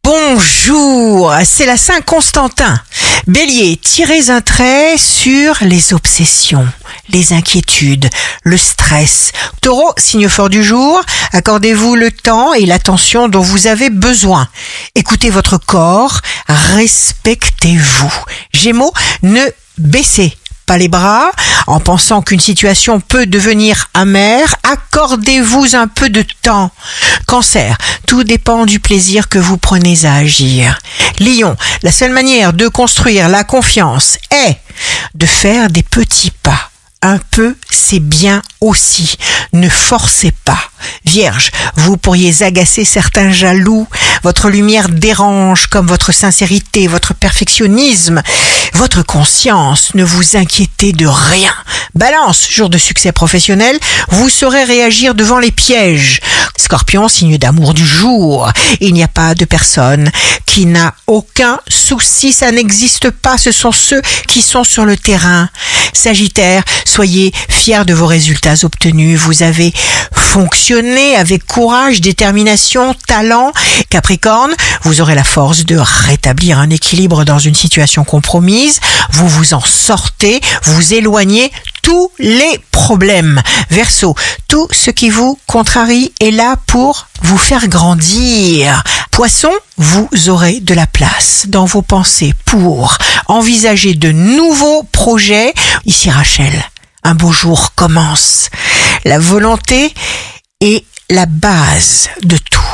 Bonjour, c'est la Saint-Constantin. Bélier, tirez un trait sur les obsessions, les inquiétudes, le stress. Taureau, signe fort du jour, accordez-vous le temps et l'attention dont vous avez besoin. Écoutez votre corps, respectez-vous. Gémeaux, ne baissez pas les bras en pensant qu'une situation peut devenir amère. Accordez-vous un peu de temps. Cancer, tout dépend du plaisir que vous prenez à agir. Lion, la seule manière de construire la confiance est de faire des petits pas. Un peu, c'est bien aussi. Ne forcez pas. Vierge, vous pourriez agacer certains jaloux. Votre lumière dérange comme votre sincérité, votre perfectionnisme, votre conscience. Ne vous inquiétez de rien. Balance, jour de succès professionnel, vous saurez réagir devant les pièges. Scorpion, signe d'amour du jour. Il n'y a pas de personne qui n'a aucun souci, ça n'existe pas. Ce sont ceux qui sont sur le terrain. Sagittaire, soyez fiers de vos résultats obtenus. Vous avez fonctionné avec courage, détermination, talent. Capricorne, vous aurez la force de rétablir un équilibre dans une situation compromise. Vous vous en sortez, vous éloignez tous les problèmes. Verseau, tout ce qui vous contrarie est là pour vous faire grandir. Poisson, vous aurez de la place dans vos pensées pour envisager de nouveaux projets. Ici Rachel, un beau jour commence. La volonté est la base de tout.